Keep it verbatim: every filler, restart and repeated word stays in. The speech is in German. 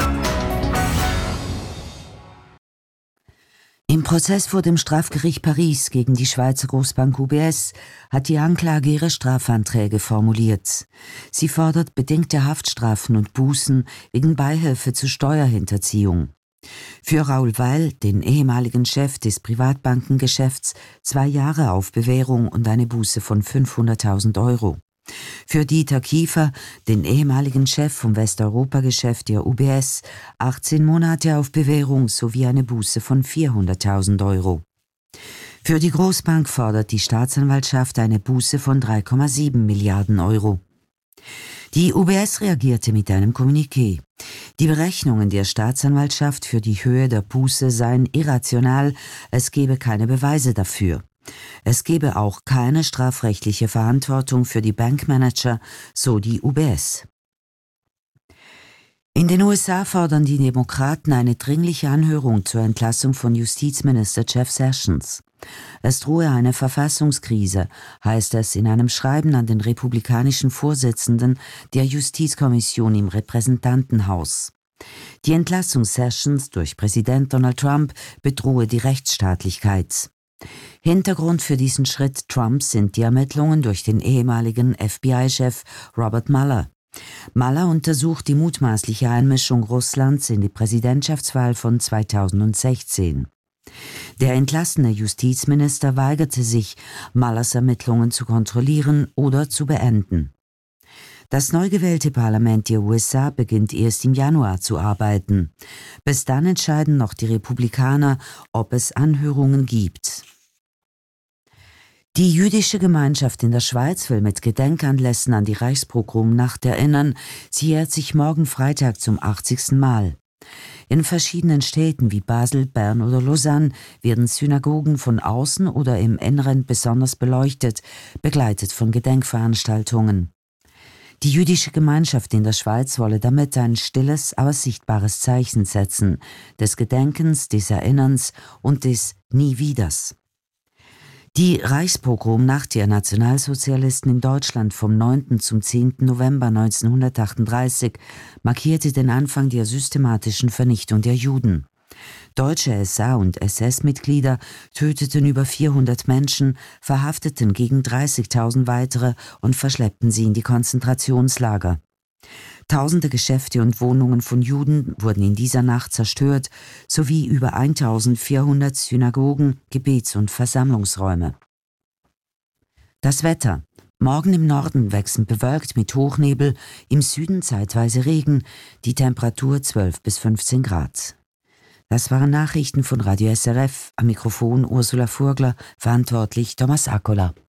Im Prozess vor dem Strafgericht Paris gegen die Schweizer Großbank U B S hat die Anklage ihre Strafanträge formuliert. Sie fordert bedingte Haftstrafen und Bußen wegen Beihilfe zu Steuerhinterziehung. Für Raoul Weil, den ehemaligen Chef des Privatbankengeschäfts, zwei Jahre auf Bewährung und eine Buße von fünfhunderttausend Euro. Für Dieter Kiefer, den ehemaligen Chef vom Westeuropa-Geschäft der U B S, achtzehn Monate auf Bewährung sowie eine Buße von vierhunderttausend Euro. Für die Großbank fordert die Staatsanwaltschaft eine Buße von drei Komma sieben Milliarden Euro. Die U B S reagierte mit einem Kommuniqué. Die Berechnungen der Staatsanwaltschaft für die Höhe der Buße seien irrational, es gebe keine Beweise dafür. Es gebe auch keine strafrechtliche Verantwortung für die Bankmanager, so die U B S. In den U S A fordern die Demokraten eine dringliche Anhörung zur Entlassung von Justizminister Jeff Sessions. Es drohe eine Verfassungskrise, heißt es in einem Schreiben an den republikanischen Vorsitzenden der Justizkommission im Repräsentantenhaus. Die Entlassung Sessions durch Präsident Donald Trump bedrohe die Rechtsstaatlichkeit. Hintergrund für diesen Schritt Trumps sind die Ermittlungen durch den ehemaligen F B I-Chef Robert Mueller. Mueller untersucht die mutmaßliche Einmischung Russlands in die Präsidentschaftswahl von zweitausendsechzehn. Der entlassene Justizminister weigerte sich, Muellers Ermittlungen zu kontrollieren oder zu beenden. Das neu gewählte Parlament der U S A beginnt erst im Januar zu arbeiten. Bis dann entscheiden noch die Republikaner, ob es Anhörungen gibt. Die jüdische Gemeinschaft in der Schweiz will mit Gedenkanlässen an die Reichspogromnacht erinnern. Sie jährt sich morgen Freitag zum achtzigsten Mal. In verschiedenen Städten wie Basel, Bern oder Lausanne werden Synagogen von außen oder im Inneren besonders beleuchtet, begleitet von Gedenkveranstaltungen. Die jüdische Gemeinschaft in der Schweiz wolle damit ein stilles, aber sichtbares Zeichen setzen, des Gedenkens, des Erinnerns und des Nie-Wieders. Die Reichspogromnacht der Nationalsozialisten in Deutschland vom neunten zum zehnten November neunzehnhundertachtunddreißig markierte den Anfang der systematischen Vernichtung der Juden. Deutsche S A- und S S-Mitglieder töteten über vierhundert Menschen, verhafteten gegen dreißigtausend weitere und verschleppten sie in die Konzentrationslager. Tausende Geschäfte und Wohnungen von Juden wurden in dieser Nacht zerstört, sowie über eintausendvierhundert Synagogen, Gebets- und Versammlungsräume. Das Wetter. Morgen im Norden wechselnd bewölkt mit Hochnebel, im Süden zeitweise Regen, die Temperatur zwölf bis fünfzehn Grad. Das waren Nachrichten von Radio S R F, am Mikrofon Ursula Furgler, verantwortlich Thomas Accola.